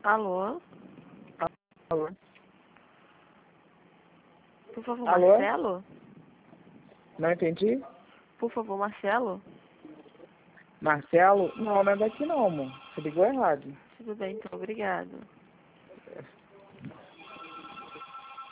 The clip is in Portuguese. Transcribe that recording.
Alô? Alô? Por favor, Alô? Marcelo? Não entendi? Por favor, Marcelo? Marcelo? Não, não é daqui não, amor. Você ligou errado. Tudo bem, então, obrigado.